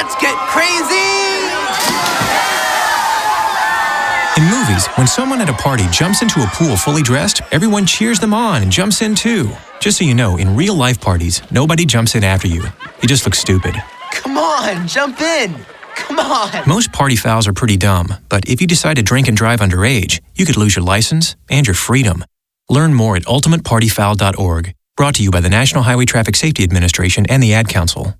Let's get crazy! In movies, when someone at a party jumps into a pool fully dressed, everyone cheers them on and jumps in too. Just so you know, in real-life parties, nobody jumps in after you. You just look stupid. Come on, jump in! Come on! Most party fouls are pretty dumb, but if you decide to drink and drive underage, you could lose your license and your freedom. Learn more at ultimatepartyfoul.org. Brought to you by the National Highway Traffic Safety Administration and the Ad Council.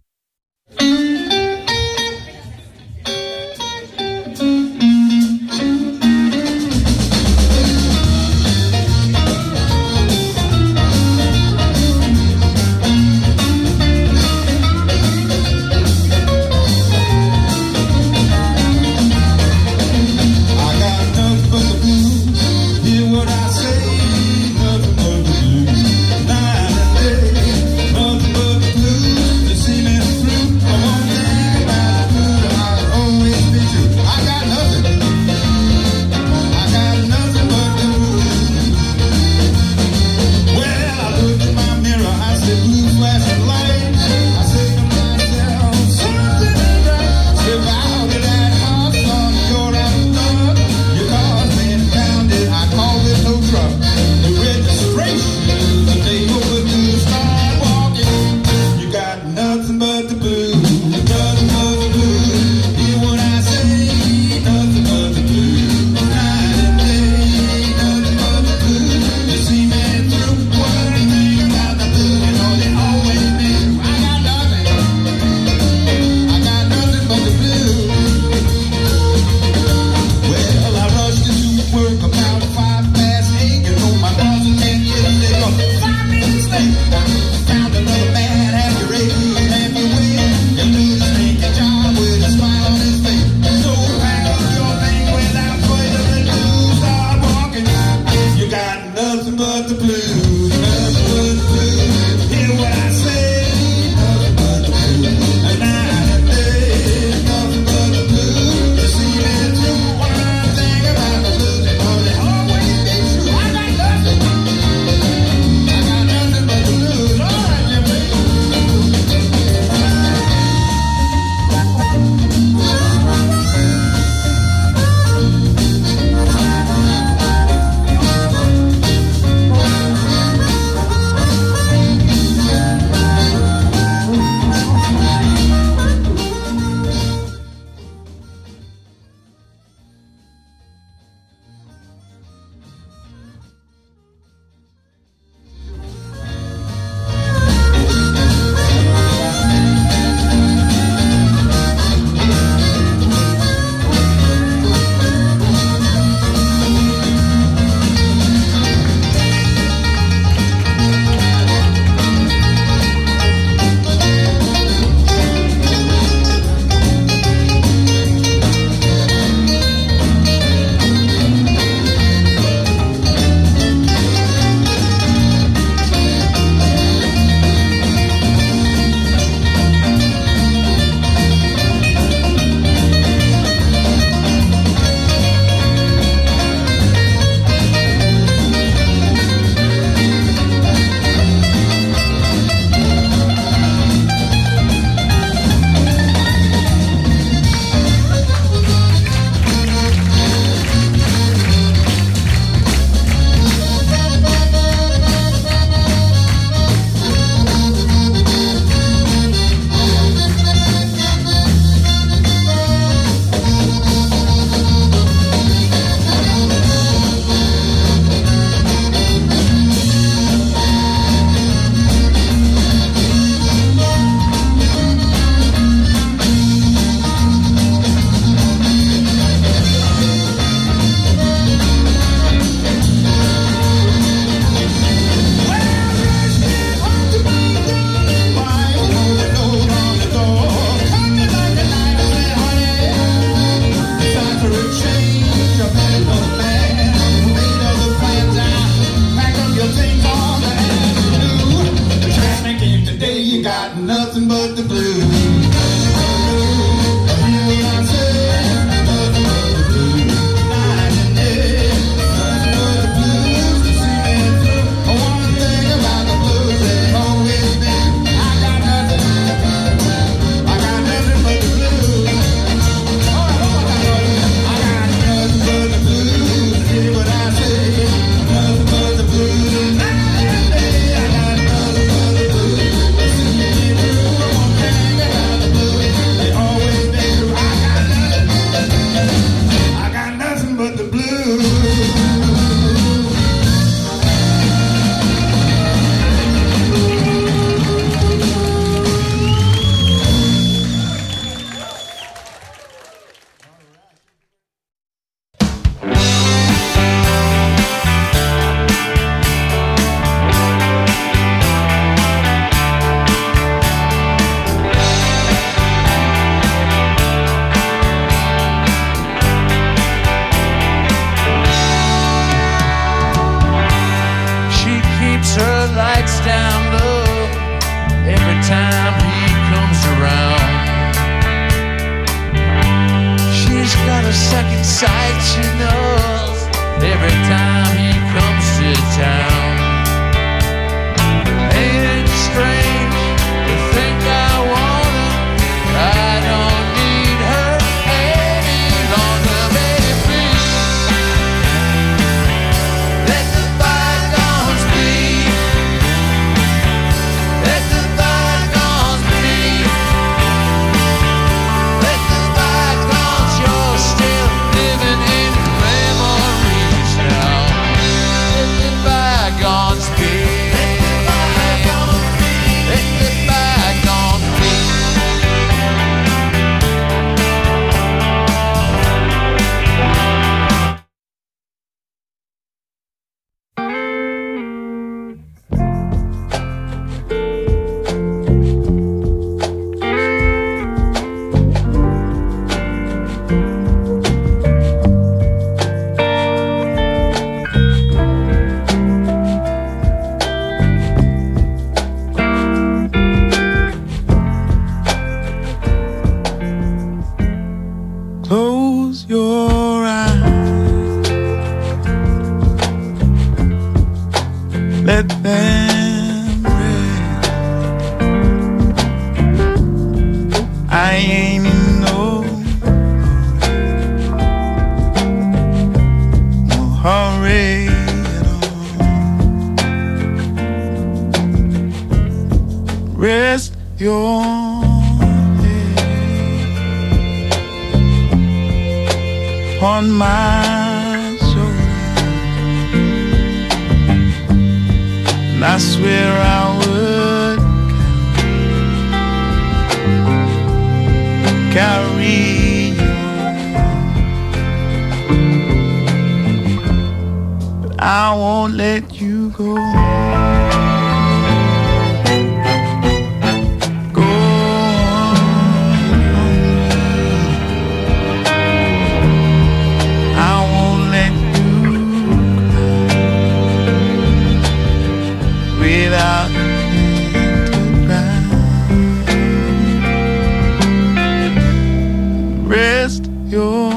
sight she knows every time he comes to town. Ain't it strange to think I want her? I don't need her any longer, baby. Let the bygones be. Let the bygones be. Let the bygones, you're still living in memories now. Let the bygones be. Let the bygones be. Let the bygones be. Close your eyes, let them rest. I ain't in no hurry at all. Rest your on my shoulder, and I swear I would carry you, but I won't let you go. Without rest your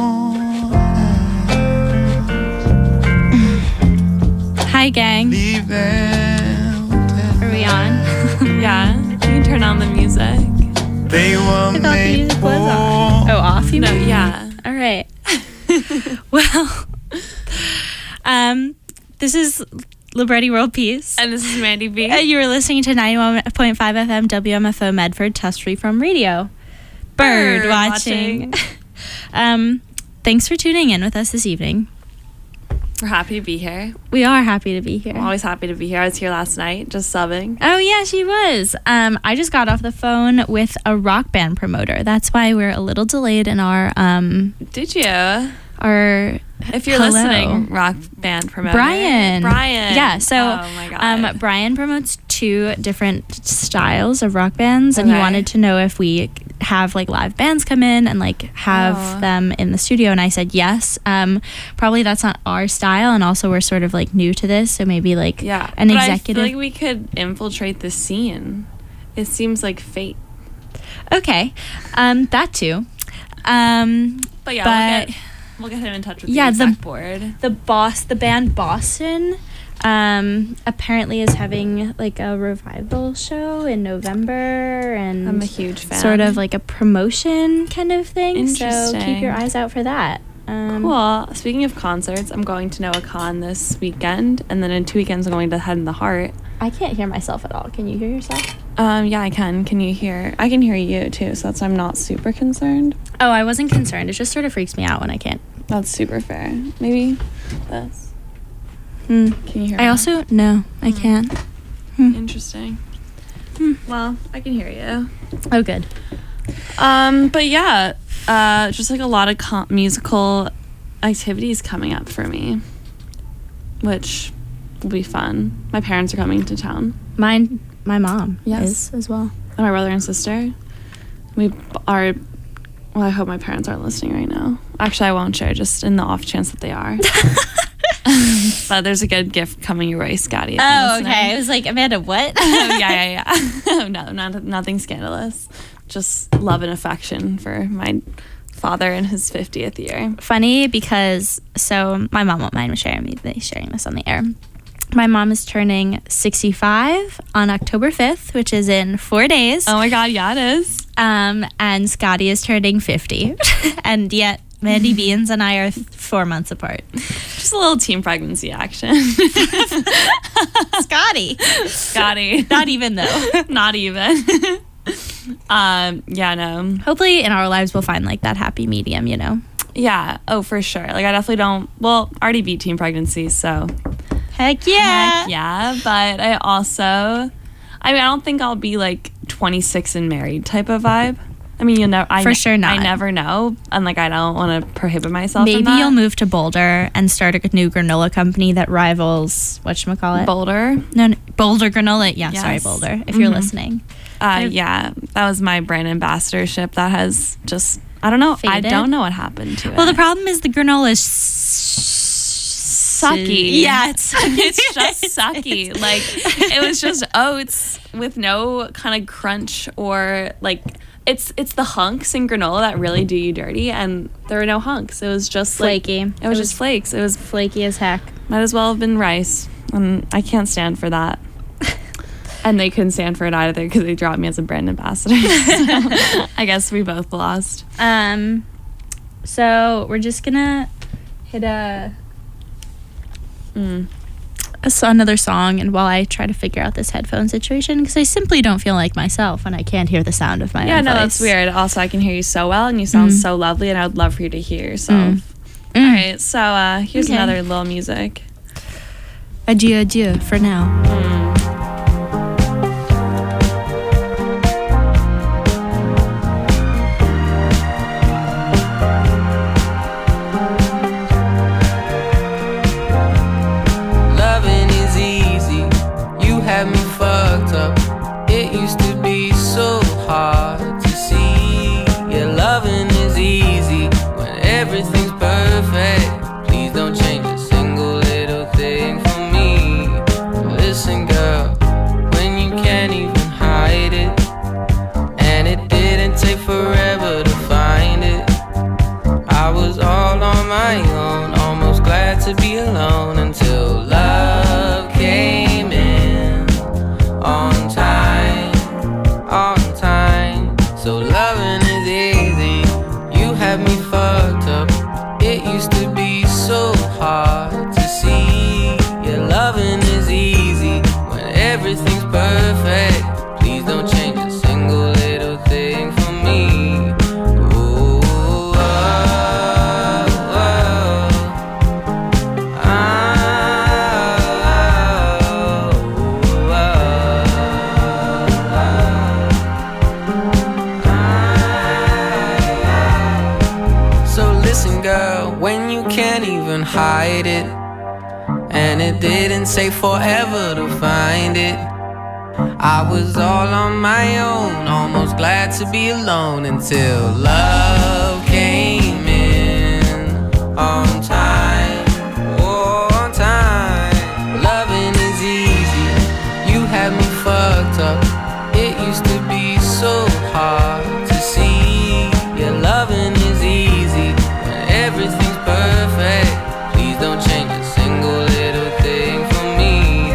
hands. Hi, gang. Leave them. Are we on? Yeah, you can turn on the music. They were I thought the made music for. was on. Oh, off? You No, mean? yeah. All right. Well, this is Libretti World Peace. And this is Mandy B. You were listening to 91.5 FM WMFO Medford, Test Free from Radio. Bird watching. Thanks for tuning in with us this evening. We're happy to be here. We are happy to be here. I'm always happy to be here. I was here last night, just subbing. Oh, yeah, she was. I just got off the phone with a rock band promoter. That's why we're a little delayed in our Did you? If you're hello. listening, rock band promoter. Brian. Yeah, so oh my God. Brian promotes 2 different styles of rock bands, and he Okay. wanted to know if we have like live bands come in and like have them in the studio, and I said yes. Probably that's not our style, and also we're sort of like new to this, so maybe like yeah. an but executive. I feel like we could infiltrate the scene. It seems like fate. Okay, that too. But yeah, But- we'll get him in touch with Yeah, the the- exec board. The band Boston apparently is having like a revival show in November, and I'm a huge fan. sort of like a promotion kind of thing. So Interesting. keep your eyes out for that. Cool. Speaking of concerts, I'm going to Noah Con this weekend, and then in 2 weekends I'm going to Head in the Heart. I can't hear myself at all. Can you hear yourself? Yeah, I can. Can you hear? I can hear you too, so that's why I'm not super concerned. Oh, I wasn't concerned. It just sort of freaks me out when I can't. That's super fair. Maybe this. Mm. Can you hear I me? also no, I can't. Interesting. Well, I can hear you. Oh, good. But yeah, just like a lot of musical activities coming up for me, which will be fun. My parents are coming to town. My mom Yes. is as well. And my brother and sister. We are. Well, I hope my parents aren't listening right now. Actually, I won't share, just in the off chance that they are. But there's a good gift coming your way, Scotty. if you're Oh, listening. okay. I was like, Amanda, what? Oh, yeah. No, nothing scandalous. Just love and affection for my father in his 50th year. Funny because, so my mom won't mind sharing this on the air. My mom is turning 65 on October 5th, which is in 4 days. Oh my God, yeah, it is. And Scotty is turning 50. And yet Mandy Beans and I are 4 months apart. Just a little teen pregnancy action. Scotty. Not even though. Not even. Yeah, no. Hopefully in our lives we'll find like that happy medium, you know? Yeah. Oh, for sure. Like I definitely don't, well, already beat teen pregnancy, so. Heck yeah. Heck yeah. But I don't think I'll be like 26 and married type of vibe. I mean, you'll never. For sure not. I never know, and like I don't want to prohibit myself. Maybe in that. you'll move to Boulder and start a new granola company that rivals whatchamacallit? Boulder. No, Boulder granola. Yeah, Yes. sorry, Boulder. If you're listening. Yeah, that was my brand ambassadorship. That has just, I don't know. Faded? I don't know what happened to it. Well, the problem is the granola is sucky. Yeah, it's It's just sucky. Like it was just oats with no kind of crunch or like. It's the hunks in granola that really do you dirty, and there were no hunks. It was just flaky. Like, it was just flakes. It was flaky as heck. might as well have been rice, and I can't stand for that. And they couldn't stand for it either because they dropped me as a brand ambassador. So I guess we both lost. So we're just gonna hit another song, and while I try to figure out this headphone situation, because I simply don't feel like myself when I can't hear the sound of my own voice. That's weird. Also, I can hear you so well, and you sound so lovely, and I would love for you to hear yourself. All right, so here's another little music. Adieu for now. To be alone until love came in on time. So loving is easy. You had me fucked up. It used to be so hard to see. Yeah, loving is easy when everything's perfect. Please don't change a single little thing for me. Hide it, and it didn't take forever to find it. I was all on my own, almost glad to be alone until love came in on time. Oh, on time. Loving is easy. You had me fucked up. It used to be so hard to see. Yeah, loving is easy when everything's perfect. Don't change a single little thing for me.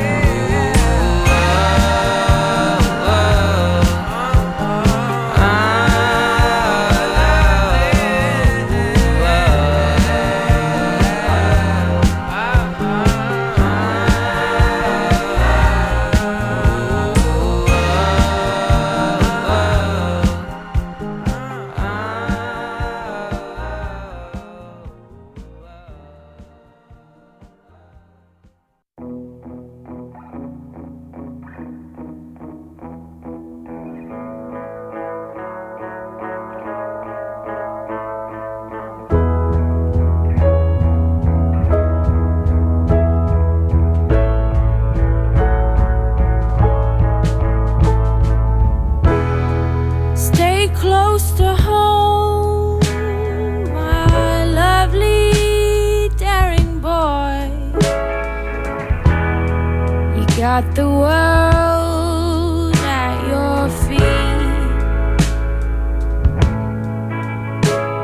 got the world at your feet.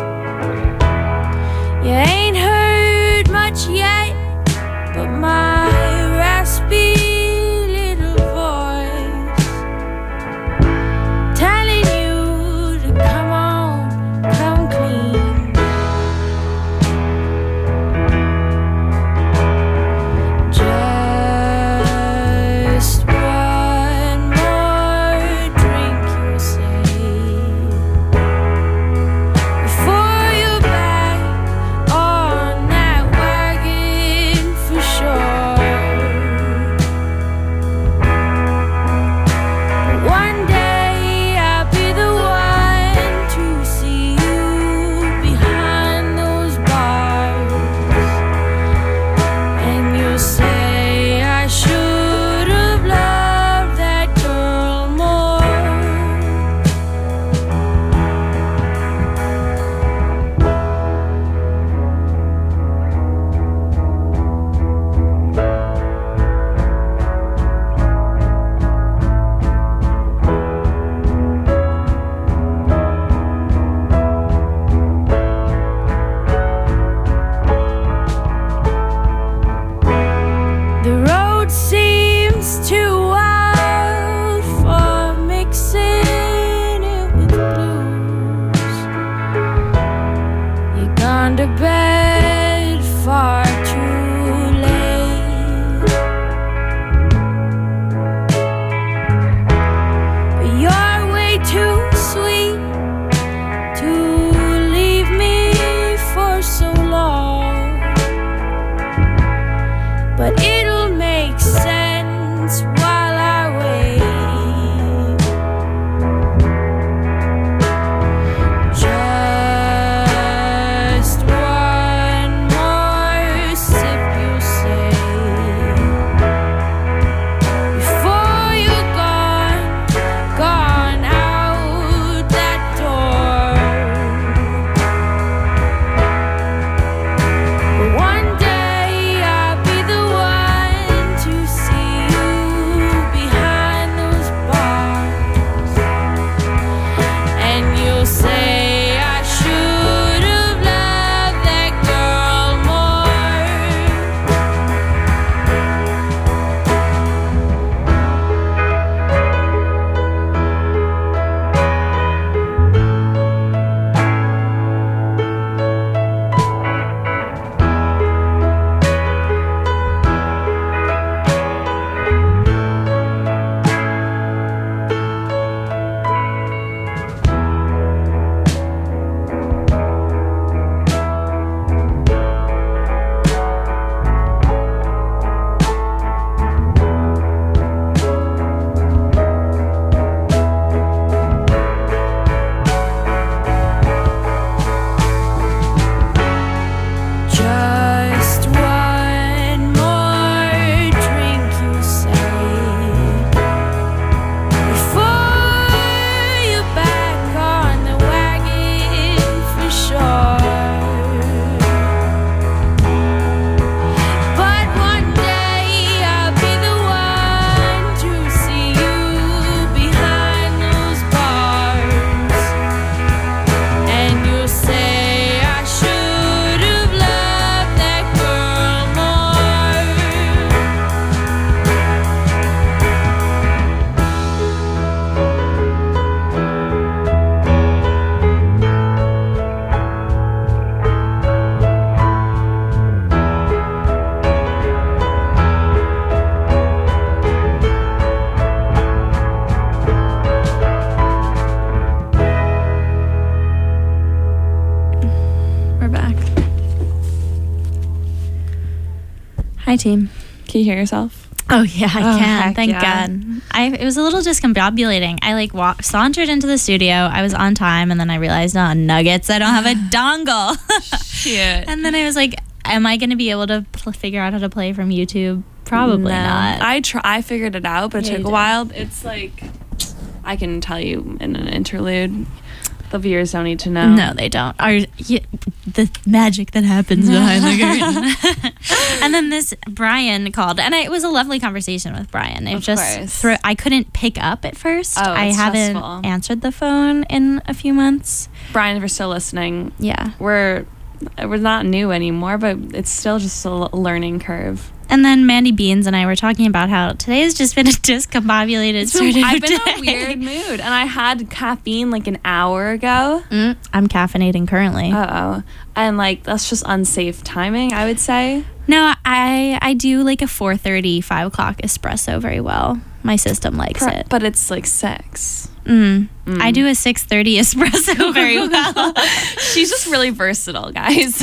team. Can you hear yourself? Oh yeah, I Oh, can. heck Thank yeah. God. It was a little discombobulating. I like sauntered into the studio. I was on time, and then I realized, oh, nuggets! I don't have a dongle. Shit. And then I was like, am I going to be able to figure out how to play from YouTube? Probably not. I figured it out, but Yeah, it you took a did. while. It's like, I can tell you in an interlude. The viewers don't need to know. No, they don't. The magic that happens behind the curtain. And then this Brian called, and it was a lovely conversation with Brian. It Of just course. I couldn't pick up at first. Oh, I it's haven't stressful. answered the phone in a few months. Brian, if you're still listening, Yeah. we're not new anymore, but it's still just a learning curve. And then Mandy Beans and I were talking about how today has just been a discombobulated sort of I've been in day. a weird mood, and I had caffeine like an hour ago. I'm caffeinating currently. And like that's just unsafe timing, I would say. No, I do like a 4:30, 5 o'clock espresso very well. My system likes it. But it's like 6. I do a 6:30 espresso very well. She's just really versatile, guys.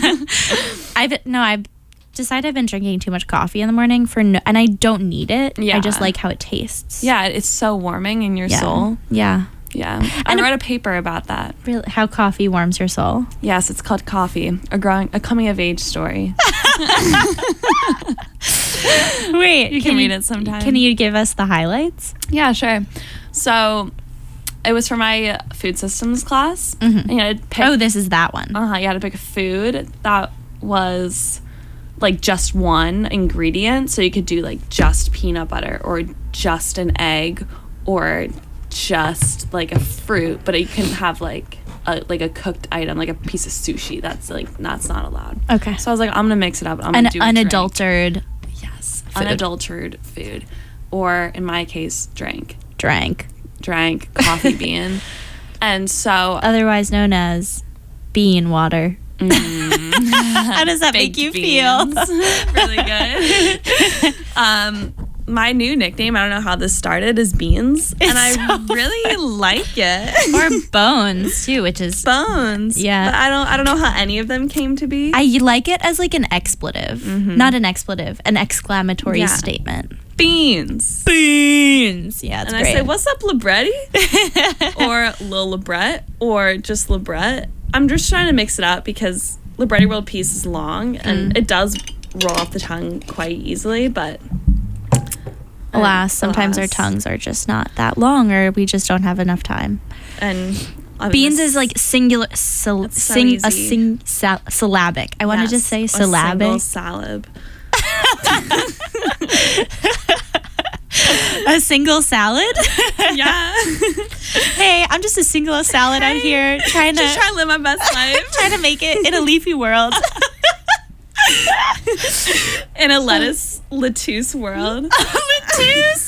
I've decided I've been drinking too much coffee in the morning and I don't need it. Yeah. I just like how it tastes. Yeah, it's so warming in your Yeah. soul. Yeah. Yeah. I wrote a paper about that. Really, how coffee warms your soul. Yes, it's called Coffee, a coming of age story. Wait, You can read it sometime. Can you give us the highlights? Yeah, sure. So it was for my food systems class. And you had to pick, Oh, this is that one. you had to pick a food that was like just one ingredient. So you could do like just peanut butter or just an egg or just like a fruit, but you couldn't have like a cooked item, like a piece of sushi. That's not allowed. Okay. So I was like, I'm gonna mix it up. I'm An gonna do a drink. unadulterated Yes, food. unadulterated food, or in my case, drank coffee bean, and so otherwise known as bean water. How does that make you feel? Really good. My new nickname, I don't know how this started, is Beans, and I really like it. Or bones too, which is Bones. Yeah. But I don't know how any of them came to be. I like it as like an expletive, not an expletive, an exclamatory Yeah. statement. Beans. Beans. Yeah, it's And great. I say, what's up, Libretti? Or Lil Libret, or just Libret. I'm just trying to mix it up because Libretti World Peace is long and it does roll off the tongue quite easily, but Alas, sometimes our tongues are just not that long, or we just don't have enough time. And Beans is like singular, easy. syllabic. I wanted to say syllabic. Salad. A single salad? Yeah. Hey, I'm just a single salad out here trying Just to trying to live my best life. trying to make it in a leafy world. In a lettuce world. Lettuce.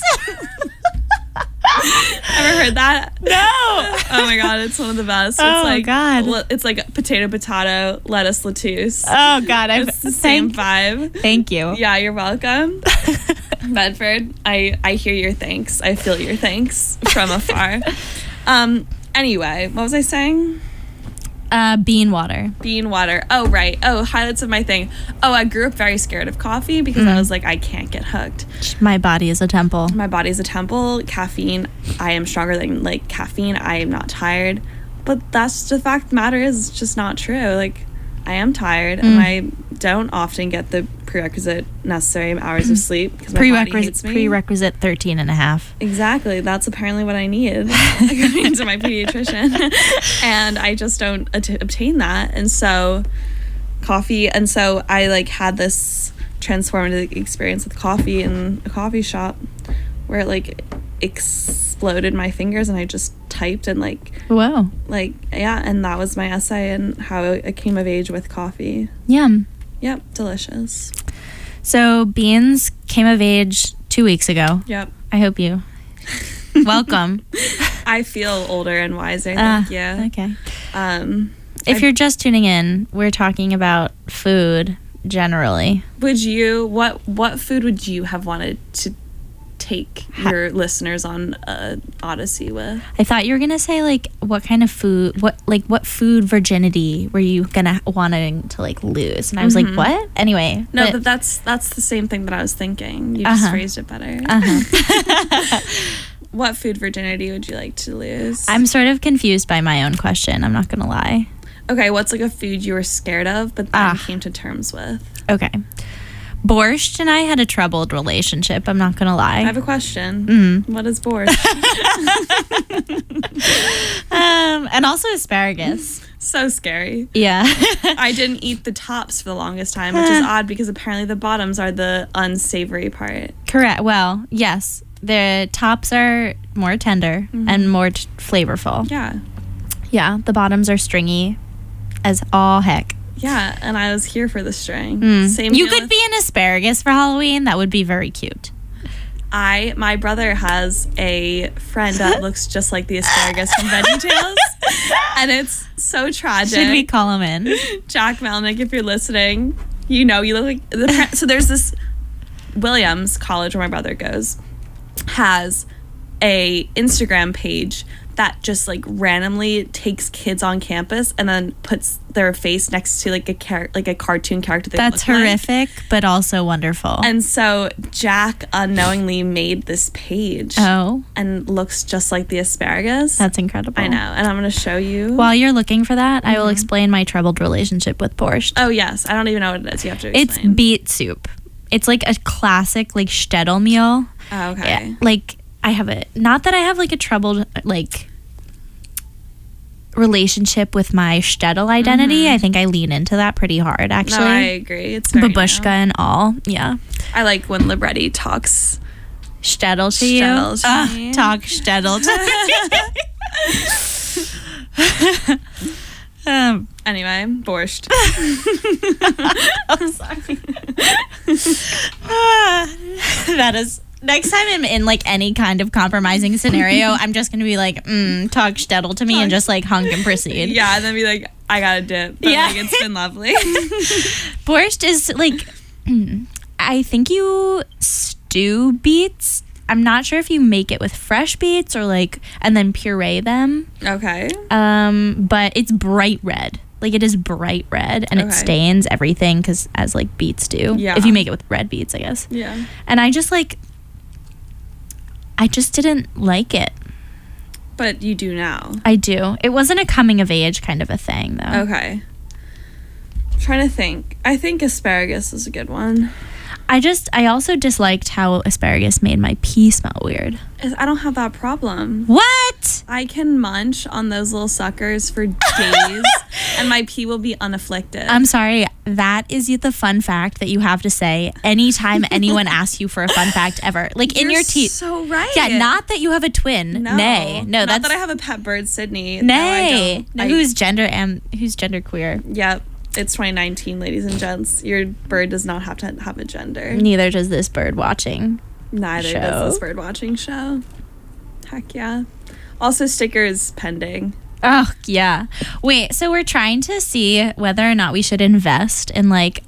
Ever heard that? No. Oh my god, it's one of the best. Oh, it's like God. It's like potato, lettuce, lettuce. Oh God, It's the same vibe. Thank you. Yeah, you're welcome. Bedford, I hear your thanks. I feel your thanks from afar. Anyway, what was I saying? Bean water. Bean water. Oh, right. Oh, highlights of my thing. Oh, I grew up very scared of coffee because I was like, I can't get hooked. My body is a temple. My body's a temple. Caffeine, I am stronger than like caffeine. I am not tired. But that's the fact of the matter is it's just not true. Like, I am tired and I don't often get the prerequisite necessary hours of sleep because my body hates me. Prerequisite 13 and a half. Exactly. That's apparently what I need, according to my pediatrician. And I just don't obtain that. And so coffee, and so I like had this transformative experience with coffee in a coffee shop where it like exploded my fingers and I just typed and Whoa. yeah, and that was my essay and how I came of age with coffee. Yum. Yep, delicious. So Beans came of age 2 weeks ago. Yep. I hope you. Welcome. I feel older and wiser, thank you. Okay. Um, If you're just tuning in, we're talking about food generally. would you what food would you have wanted to take your listeners on Odyssey with? I thought you were gonna say like what kind of food, what food virginity were you gonna wanting to like lose? And I was like, what? Anyway, No, but that's the same thing that I was thinking. You just phrased it better. What food virginity would you like to lose? I'm sort of confused by my own question. I'm not gonna lie. Okay, what's like a food you were scared of but then came to terms with? Okay. Borscht and I had a troubled relationship. I'm not gonna lie. I have a question. What is borscht? And also asparagus. So scary. Yeah. I didn't eat the tops for the longest time, which is odd because apparently the bottoms are the unsavory part. Correct. Well, yes. The tops are more tender and more flavorful. Yeah. Yeah. The bottoms are stringy as all heck. Yeah, and I was here for the string. Same. You deal could with- be an asparagus for Halloween. That would be very cute. My brother has a friend that looks just like the asparagus from VeggieTales, and it's so tragic. Should we call him in? Jack Melnick, if you're listening, you know you look like so there's this Williams College where my brother goes has a Instagram page that just like randomly takes kids on campus and then puts their face next to like a cartoon character. That's horrific, but also wonderful. And so Jack unknowingly made this page. Oh, and looks just like the asparagus. that's incredible. I know, and I'm gonna show you. While you're looking for that, I will explain my troubled relationship with borscht. Oh yes, I don't even know what it is. You have to It's explain. beet soup. It's like a classic like shtetl meal. Oh, okay. Yeah, like I have it. Not that I have like a troubled like relationship with my shtetl identity. I think I lean into that pretty hard, actually. No, I agree. It's very Babushka new. and all. Yeah. I like when Libretti talks. Shtetl to you. Shtetl to me. Talk shtetl to me. Anyway, borscht. I'm sorry. That is. Next time I'm in like any kind of compromising scenario, I'm just gonna be like, talk shtetl to me and just like hunk and proceed. Yeah, and then be like, I got a dip. But Yeah. like, it's been lovely. Borscht is like, I think you stew beets. I'm not sure if you make it with fresh beets or like, and then puree them. Okay. But it's bright red. Like it is bright red and it Okay. stains everything because as like beets do. Yeah. If you make it with red beets, I guess. Yeah. And I just didn't like it. But you do now. I do. It wasn't a coming of age kind of a thing though. Okay. I'm trying to think. I think asparagus is a good one. I also disliked how asparagus made my pee smell weird. I don't have that problem. What? I can munch on those little suckers for days and my pee will be unafflicted. I'm sorry. That is the fun fact that you have to say anytime anyone asks you for a fun fact ever. Like in You're your teeth. so right. Yeah, not that you have a twin. No. Nay. No, Not that's that I have a pet bird, Sydney. nay. No, I don't. Who's gender queer? Yep. It's 2019, ladies and gents. Your bird does not have to have a gender. Neither does this bird watching. Neither show. does this bird watching show. Heck yeah. Also, stickers pending. Oh, yeah. Wait, so we're trying to see whether or not we should invest in like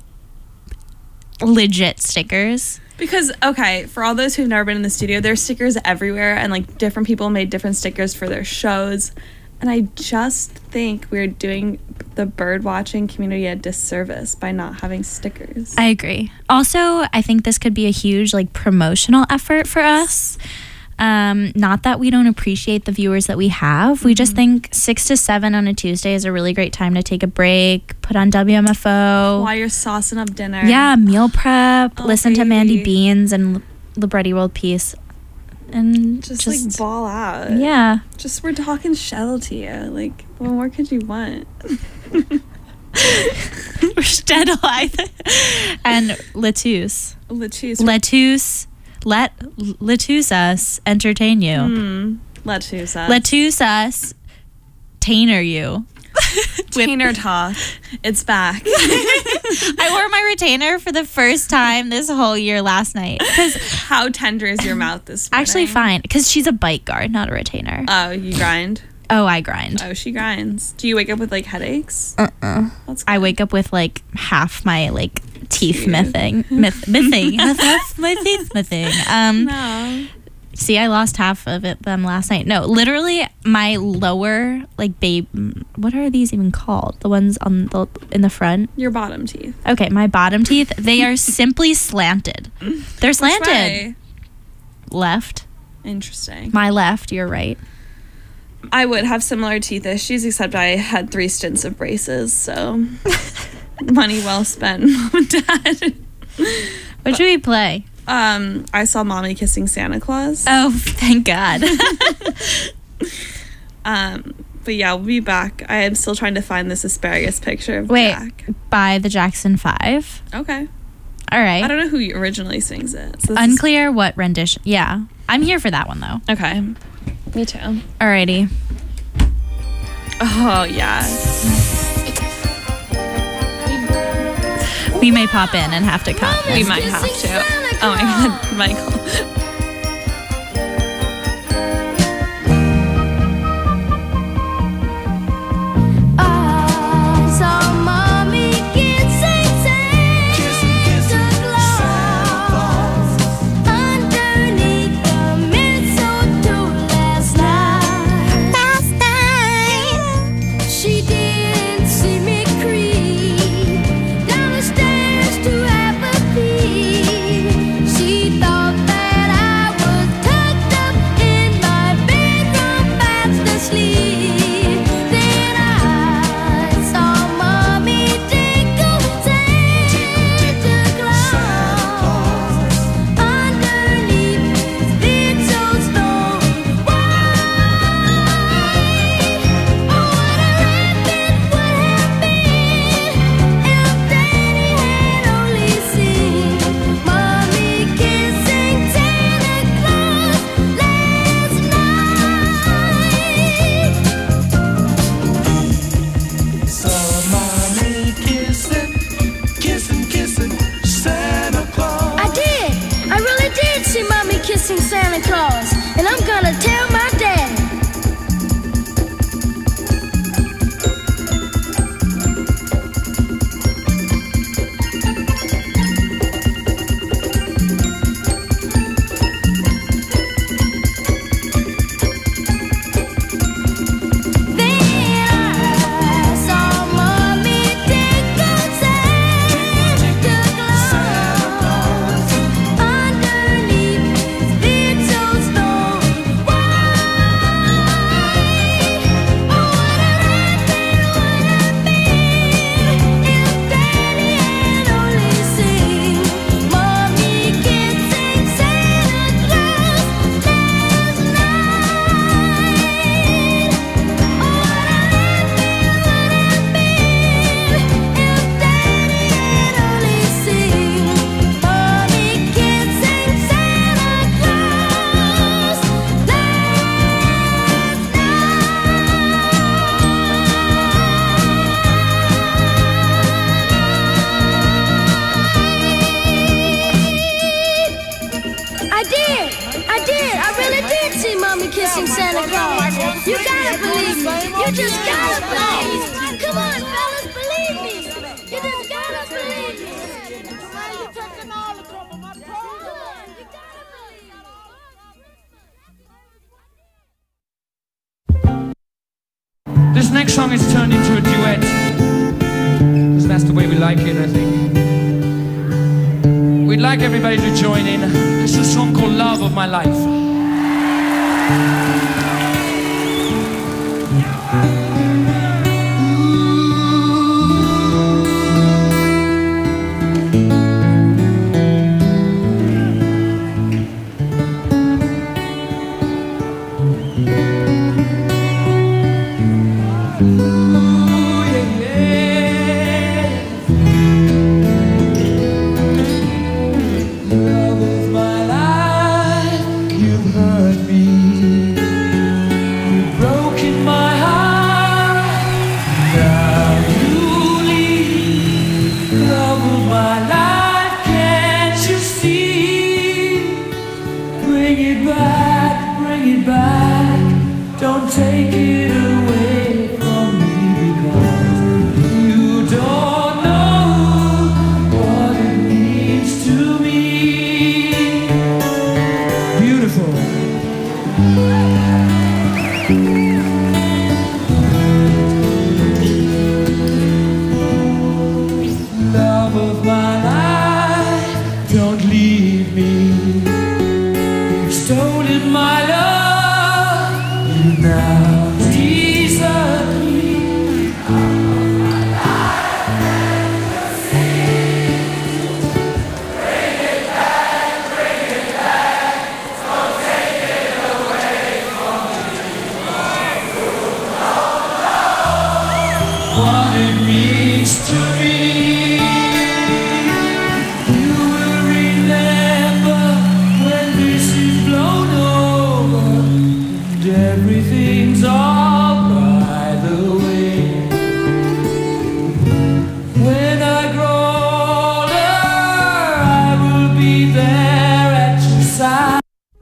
legit stickers. Because, okay, for all those who've never been in the studio, there's stickers everywhere, and like different people made different stickers for their shows. And I just think we're doing the bird watching community a disservice by not having stickers. I agree. Also, I think this could be a huge like promotional effort for us. Not that we don't appreciate the viewers that we have. We just think 6 to 7 on a Tuesday is a really great time to take a break, put on WMFO. While you're saucing up dinner. Yeah, meal prep, Oh, listen to Mandy baby. Beans and Libretti World Peace. And Just like ball out. yeah. Just we're talking shell to you. Like, what more could you want? Shtetl and Lettuce. Lettuce. Lettuce us entertain you. Lettuce. Lettuce us tainer you. Retainer talk. It's back. I wore my retainer for the first time this whole year last night. Because How tender is your mouth this morning? actually fine. Because she's a bite guard, not a retainer. Oh, you grind? Oh, I grind. Oh, she grinds. Do you wake up with like headaches? That's I good. wake up with like half my like teeth mything. My teeth mything. No. See, I lost half of them last night. No, literally, my lower, like, what are these even called? The ones in the front? Your bottom teeth. Okay, my bottom teeth, they are simply slanted. They're slanted. Which way? Left. Interesting. My left, your right. I would have similar teeth issues, except I had 3 stints of braces, so money well spent, Mom and Dad. What should we play? I saw Mommy Kissing Santa Claus. Oh, thank God. But yeah, we'll be back. I am still trying to find this asparagus picture of Jack. By the Jackson 5. Okay. All right. I don't know who originally sings it. So Unclear what rendition. Yeah. I'm here for that one, though. Okay. Me too. Alrighty. Oh, yeah. We may pop in and have to cut. We might have to. Oh my God, Michael. Santa Claus, and I'm gonna tell my dad. You gotta believe me. You just gotta believe me. Come on, fellas, believe me. You just gotta believe me. This next song is turned into a duet, because that's the way we like it, I think. We'd like everybody to join in. This is a song called Love of My Life. What beautiful. Love of my life, don't leave me. You've stolen my love, you now desert me. What it means to me, you will remember when this is blown over and everything's all by the way. When I grow older, I will be there at your side.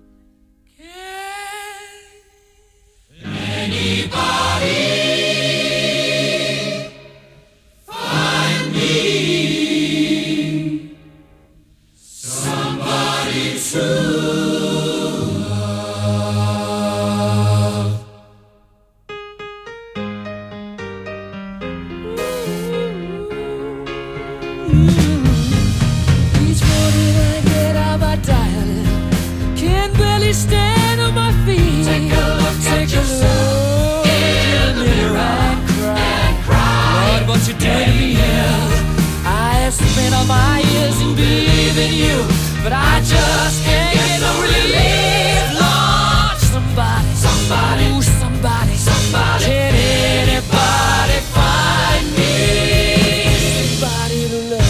Each morning I get out my diet, can barely stand on my feet. Take a look at yourself in the mirror and cry. Lord, what you doing to me is I have spent all my years in believing you, but I just can't get no relief. Lord, somebody, ooh, somebody, can anybody find me somebody to love?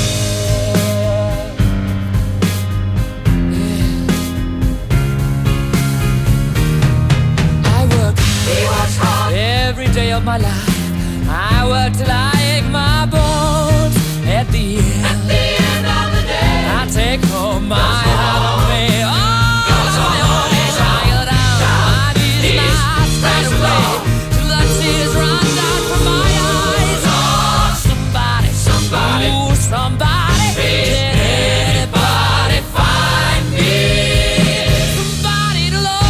Every day of my life, I work till I ache my bones. At the end of the day, I take home my heart on me. Oh, tired out, my knees not straight away till the tears run down from my eyes. Oh, somebody, ooh, somebody, can anybody find me somebody to love?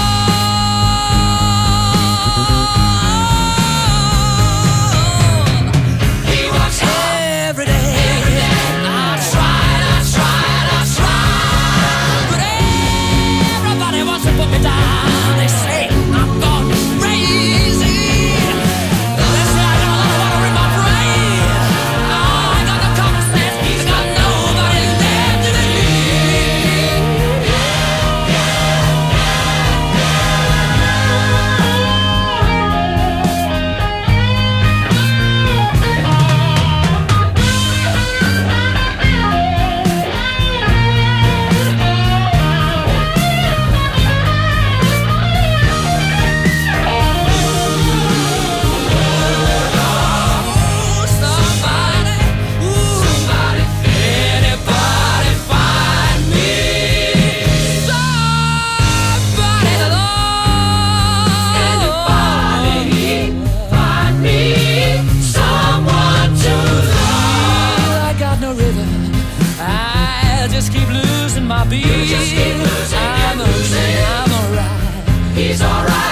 Every day, I tried, but everybody wants to put me down. They say I'm gone crazy. They say I got a lot of water in my brain. Oh, I got no common sense. I got nobody left to just keep losing my beat. I'm alright. He's alright.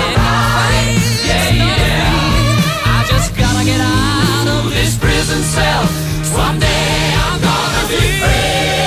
Yeah. I just gotta get out of this prison cell. Someday I'm gonna be free.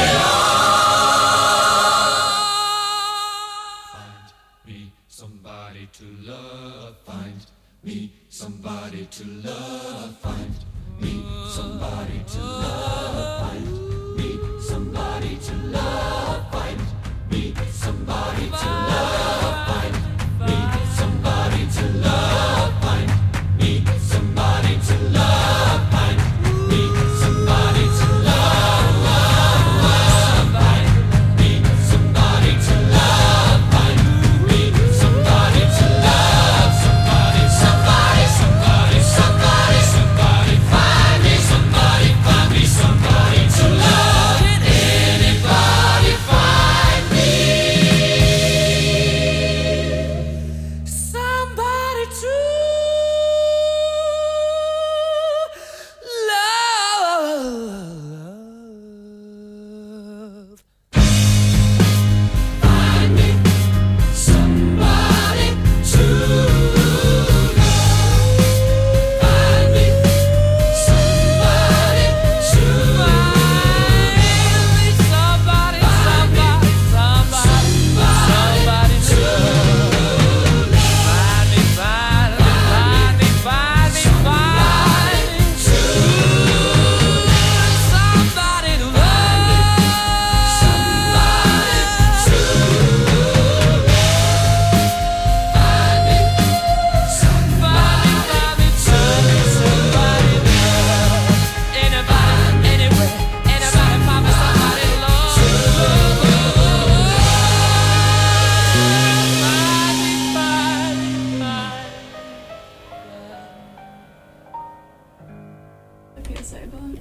Find me somebody to love. Find me somebody to love. Find me somebody to love. Find me somebody to love. Find me somebody to love. Find me somebody to love. Find me somebody to love. Find me somebody to love. Find me somebody to love. Find me somebody to love. Somebody. Find me somebody. Find me somebody to love. Can anybody?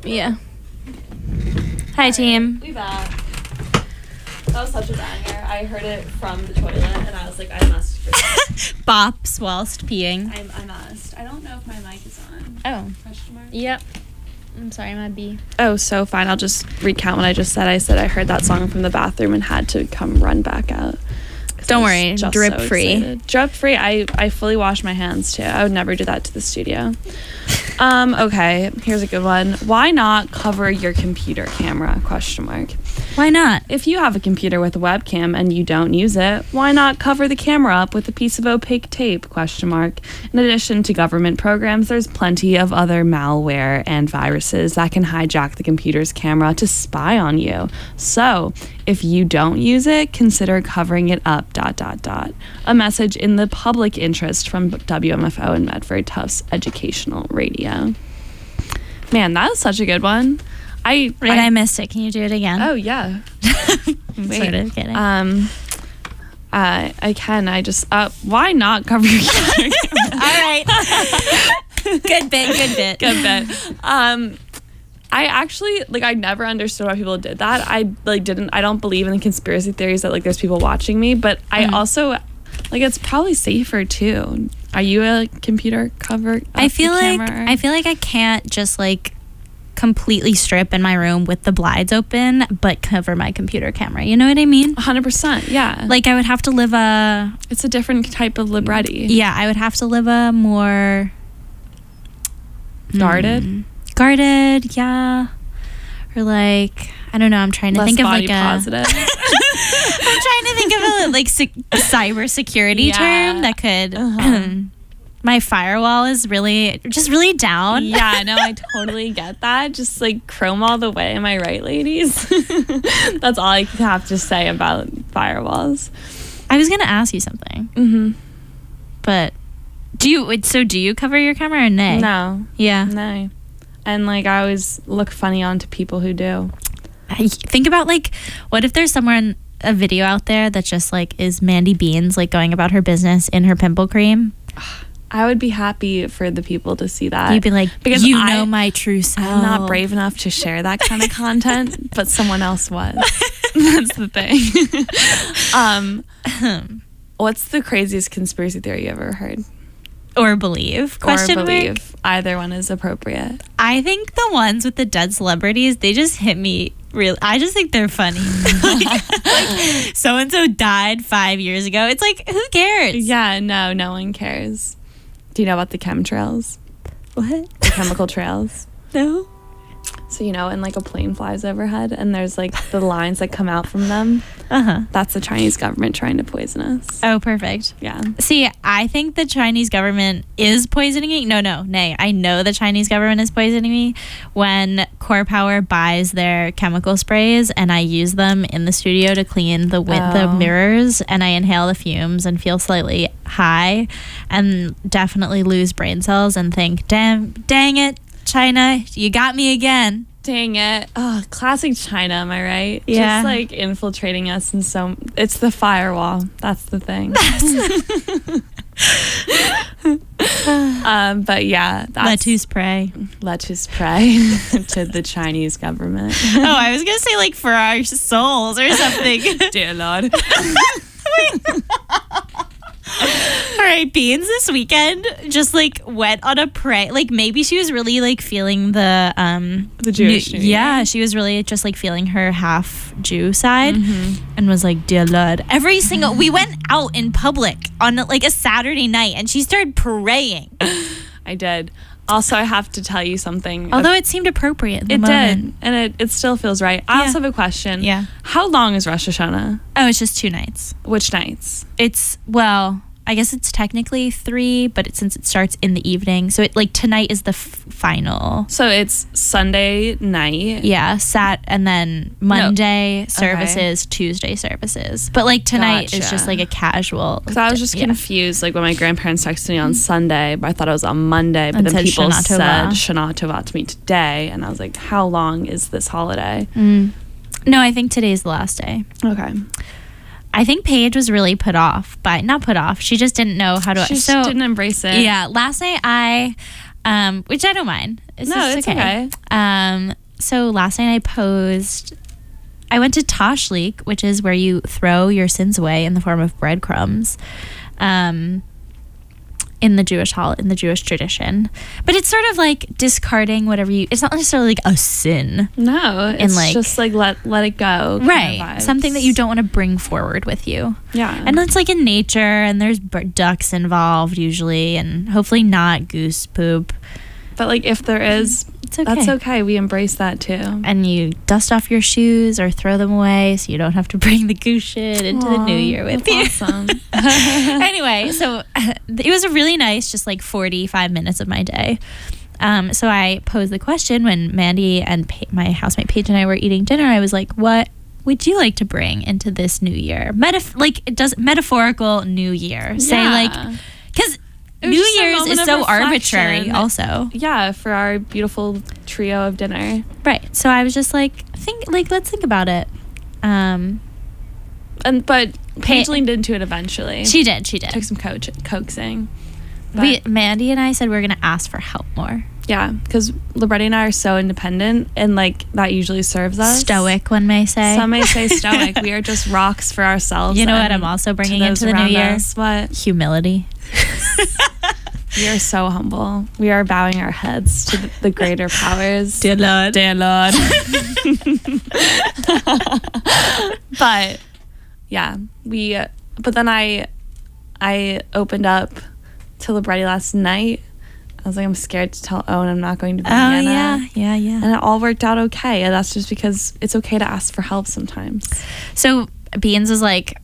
Yeah. Hi, team. We back. That was such a banger. I heard it from the toilet and I was like, I must. Bops whilst peeing. I must. I don't know if my mic is on. Oh. Question mark? Yep. I'm sorry, my B. Oh, so fine. I'll just recount what I just said. I said I heard that song from the bathroom and had to come run back out. Don't worry, drip free. Excited. Drip free. I fully wash my hands too. I would never do that to the studio. Okay, here's a good one. Why not cover your computer camera? Question mark. Why not? If you have a computer with a webcam and you don't use it, why not cover the camera up with a piece of opaque tape? Question mark. In addition to government programs, there's plenty of other malware and viruses that can hijack the computer's camera to spy on you. So, if you don't use it, consider covering it up. ... A message in the public interest from WMFO and Medford Tufts Educational Radio. Man, that was such a good one. I missed it. Can you do it again? Oh yeah. Wait. Sort of kidding. I can. I just why not cover your camera? All right. Good bit. Good bit. I actually I never understood why people did that. I don't believe in the conspiracy theories that there's people watching me, but I also it's probably safer too. Are you a computer cover? I feel like I can't just completely strip in my room with the blinds open but cover my computer camera. You know what I mean? 100%. Yeah. I would have to live it's a different type of libretti. Yeah, I would have to live a more guarded, yeah. Or I don't know, I'm trying to think of body positive. I'm trying to think of a cyber security term that could my firewall is really down. Yeah, no, I totally get that. Just Chrome all the way, am I right, ladies? That's all I have to say about firewalls. I was gonna ask you something. But do you cover your camera or nay? No. Yeah. No. And I always look funny onto people who do. I think about what if there's a video out there that just is Mandy Beans going about her business in her pimple cream? I would be happy for the people to see that. You'd be because you know my true self. I'm not brave enough to share that kind of content, but someone else was. That's the thing. What's the craziest conspiracy theory you ever heard? Or believe? Question mark? Either one is appropriate. I think the ones with the dead celebrities, they just hit me really. I just think they're funny. So and so died 5 years ago. It's who cares? Yeah, no one cares. Do you know about the chemtrails? What? The chemical trails? No. So when a plane flies overhead and there's the lines that come out from them. That's the Chinese government trying to poison us. Oh, perfect. Yeah. See, I think the Chinese government is poisoning me. Nay. I know the Chinese government is poisoning me when Core Power buys their chemical sprays and I use them in the studio to clean the mirrors, and I inhale the fumes and feel slightly high and definitely lose brain cells and think, dang it, China, you got me again. Dang it. Oh, classic China, am I right? Yeah. Just infiltrating us in it's the firewall. That's the thing. But yeah. Lettuce pray. Lettuce pray to the Chinese government. Oh, I was going to say for our souls or something. Dear Lord. All right, Beans this weekend just went on a pray. Maybe she was really feeling the Jewish New Year. Yeah, she was really just feeling her half Jew side and was dear Lord. We went out in public on a Saturday night and she started praying. I did. Also, I have to tell you something. Although it seemed appropriate in the did, moment. and it still feels right. I also have a question. Yeah. How long is Rosh Hashanah? Oh, it's just 2 nights. Which nights? I guess it's technically 3, but since it starts in the evening, so tonight is the final. So it's Sunday night. Yeah, and then Monday services, Tuesday services. But tonight is just a casual. Because I was just confused, when my grandparents texted me on Sunday, but I thought it was on Monday. But then people said Shana Tova to me today, and I was like, how long is this holiday? No, I think today's the last day. Okay. I think Paige was really not put off. She just didn't know how to. She just didn't embrace it. Yeah. Last night I which I don't mind. No, it's okay. So last night I went to Tashlik, which is where you throw your sins away in the form of breadcrumbs, in the Jewish tradition. But it's sort of like discarding whatever it's not necessarily like a sin. No, it's just like let it go. Right. Something that you don't want to bring forward with you. Yeah. And it's like in nature, and there's ducks involved usually, and hopefully not goose poop. But like if there is, it's okay. That's okay. We embrace that too. And you dust off your shoes or throw them away so you don't have to bring the goose shit into the new year with you. Awesome. Anyway, so it was a really nice, just like 45 minutes of my day. So I posed the question when Mandy and my housemate Paige and I were eating dinner. I was like, what would you like to bring into this new year? Metaphorical new year. Say like, because New Year's is so arbitrary also. Yeah, for our beautiful trio of dinner. Right. So I was just like, let's think about it. But Paige leaned into it eventually. She did. Took some coaxing. Mandy and I said we're going to ask for help more. Yeah, because Libretti and I are so independent, and like that usually serves us. Stoic, one may say. Some may say stoic. We are just rocks for ourselves. You know what I'm also bringing into the new year? What? Humility. We are so humble. We are bowing our heads to the greater powers. Dear Lord. Dear Lord. But yeah, but then I opened up to Libretti last night. I was like, I'm scared to tell Owen I'm not going to Vienna. Yeah. And it all worked out okay. And that's just because it's okay to ask for help sometimes. So Beans was like,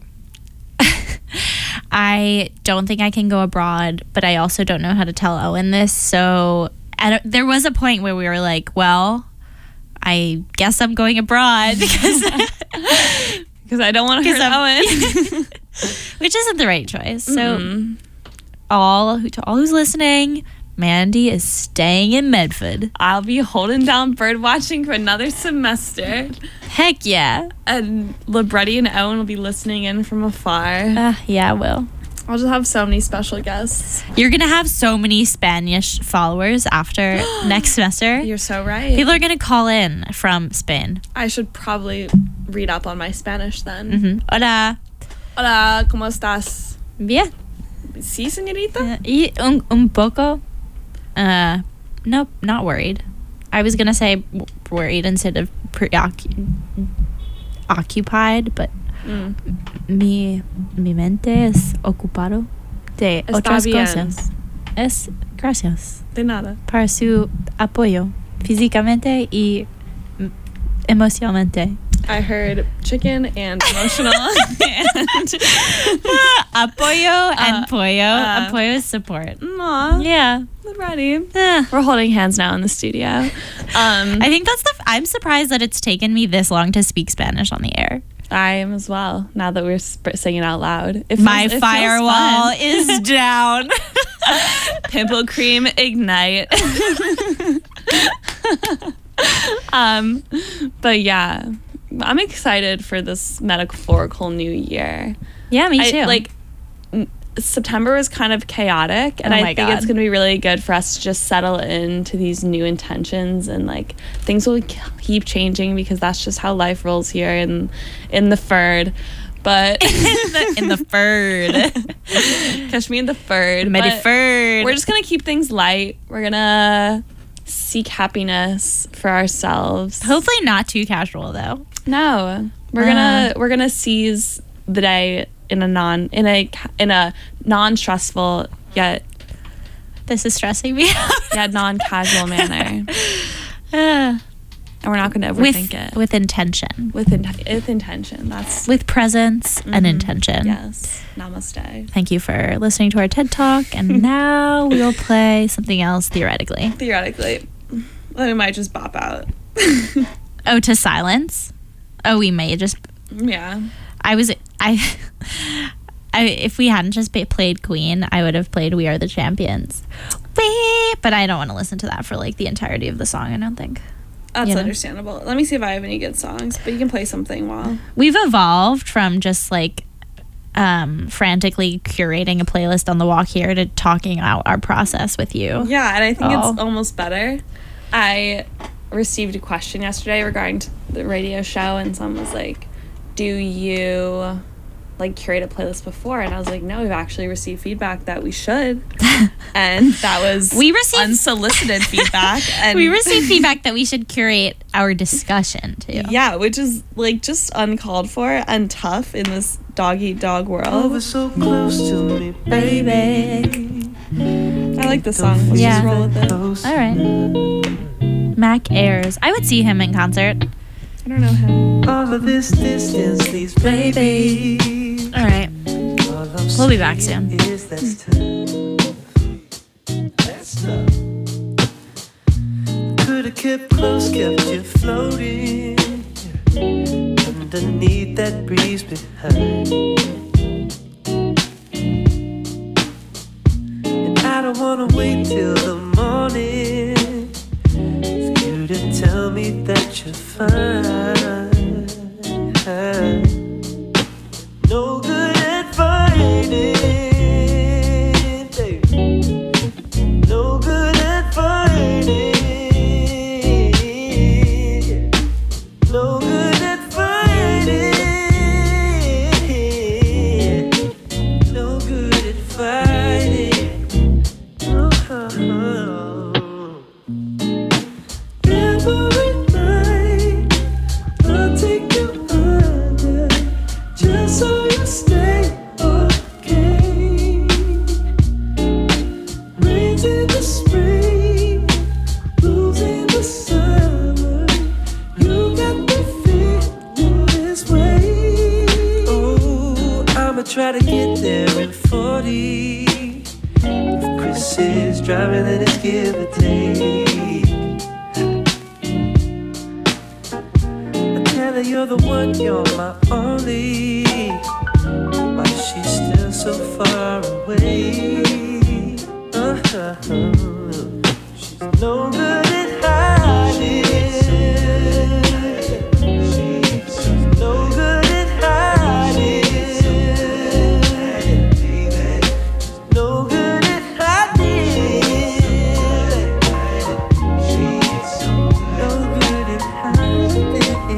I don't think I can go abroad, but I also don't know how to tell Owen this. So there was a point where we were like, well, I guess I'm going abroad because I don't want to hurt Owen. Which isn't the right choice. So to all who's listening, Mandy is staying in Medford. I'll be holding down bird watching for another semester. Heck yeah. And Libretti and Owen will be listening in from afar. Yeah, I will. I'll just have so many special guests. You're going to have so many Spanish followers after next semester. You're so right. People are going to call in from Spain. I should probably read up on my Spanish then. Mm-hmm. Hola. Hola, ¿cómo estás? Bien. Sí, señorita? Y un poco. Nope, not worried. I was going to say worried instead of occupied, but mi mente es ocupado de otras cosas. Gracias. De nada. Para su apoyo físicamente y emocionalmente. I heard chicken and emotional. And apoyo and pollo. Apoyo is support. Aw. Yeah. Ready. We're holding hands now in the studio. I think I'm surprised that it's taken me this long to speak Spanish on the air. I am as well, now that we're singing out loud. My firewall is down. Pimple cream ignite. But yeah, I'm excited for this metaphorical new year. Yeah, me too. September was kind of chaotic, and I think it's going to be really good for us to just settle into these new intentions, and like things will keep changing because that's just how life rolls here in the Ferd. But in the Ferd, catch me in the Ferd. Ferd. We're just gonna keep things light. We're gonna seek happiness for ourselves. Hopefully, not too casual though. No, we're gonna seize the day in a non-stressful yet this is stressing me out. Yet non-casual manner. And we're not going to overthink it. With intention. With intention. That's with presence and intention. Yes. Namaste. Thank you for listening to our TED Talk. And now we'll play something else theoretically. Theoretically. We might just bop out. Oh, to silence? Oh, we may just... Yeah. If we hadn't just played Queen, I would have played We Are the Champions. But I don't want to listen to that for like the entirety of the song, I don't think. That's understandable. Let me see if I have any good songs, but you can play something while. We've evolved from just like frantically curating a playlist on the walk here to talking out our process with you. Yeah, and I think it's almost better. I received a question yesterday regarding the radio show, and someone was like, do you like curate a playlist before? And I was like, no, we've actually received feedback that we should. And that was unsolicited feedback. And we received feedback that we should curate our discussion too. Yeah, which is like just uncalled for and tough in this dog-eat-dog world. So close to me, baby. I like this song. Let's just roll with it. All right. Mac Ayres. I would see him in concert. I don't know him. All of this distance leaves baby. All right. We'll be back soon. That's tough. Could have kept close, kept you floating underneath that breeze behind. And I don't wanna wait till the morning for you to tell me that you're fine. No good at fighting, baby. No good at fighting. No good at fighting. No good at fighting. Oh. Every night I'll take you under just so you stay okay. Rains in the spring, blues in the summer. You got me feeling this way. Oh, I'ma try to get there in 40. If Chris is driving, then it's give or take. I tell her you're the one, you're my only. Why she's still so far away? She's no good at hiding. She's no good at hiding. She's no good at hiding. She's no good at hiding.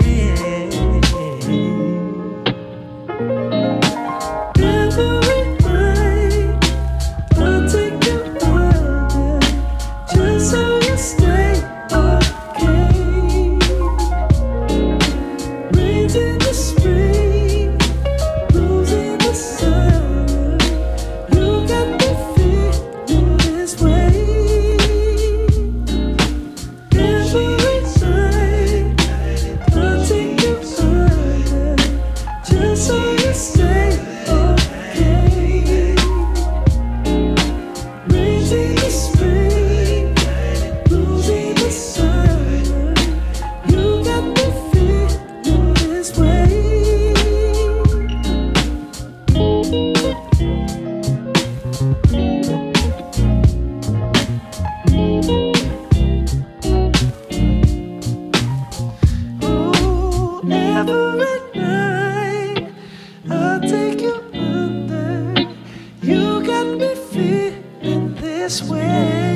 Every night I'll take you under just so you stay okay. Rains in the spring, blues in the summer. You got me feeling this way. Every night I'll take you under just so you stay okay. Rains in the spring, blues in the summer. You got me feeling this way. Oh, every night I'll take you under. You got me feeling this way.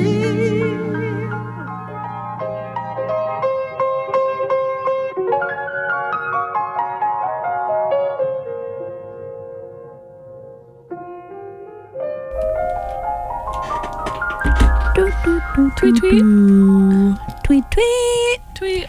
Tweet, tweet. Tweet, tweet. Tweet.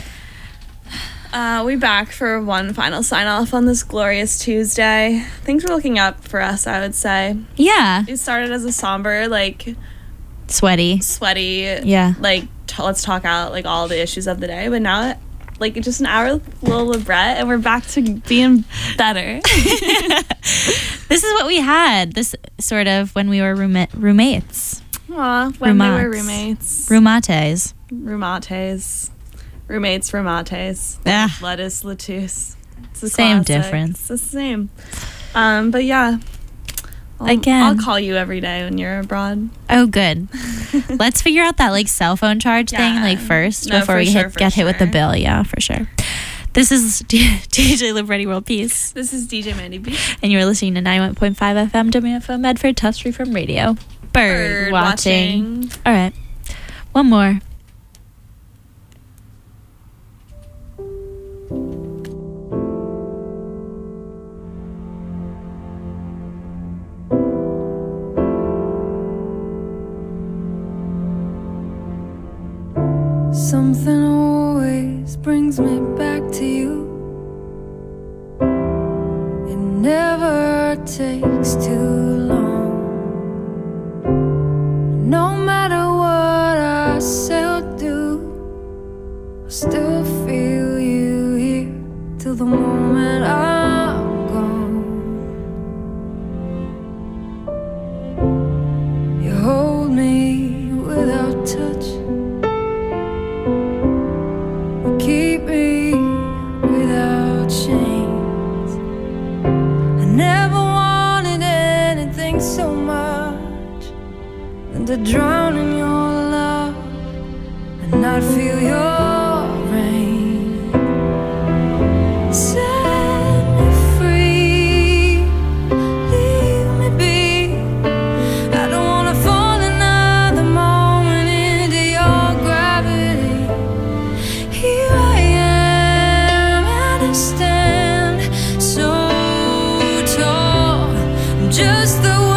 We back for one final sign off on this glorious Tuesday. Things were looking up for us, I would say. Yeah. It started as a somber, like Sweaty. Yeah. Like let's talk out like all the issues of the day. But now, like just an hour little librette, and we're back to being better. This is what we had. This sort of when we were roommates. Aw, when we were roommates. Rheumates. Roommates, rheumates. Ah. Lettuce, lettuce. It's the Same classic. difference. It's the same. But yeah. I'll call you every day when you're abroad. Oh, good. Let's figure out that like cell phone charge thing like first No, before for we sure, get hit with the bill. Yeah, for sure. This is DJ Libretti World Peace. This is DJ Mandy B. And you're listening to 91.5 FM WFM Medford Touch-Free from Radio. Bird watching. All right. One more. Something always brings me back to you. It never takes too long. No matter what I say or do, I still feel you here till the moment I'm gone. You hold me without touch, keep me without chains. I never wanted anything so much than to drown in your love and not feel your rain. Set me free, leave me be. I don't wanna fall another moment into your gravity. Here I am, and I stand so tall. I'm just the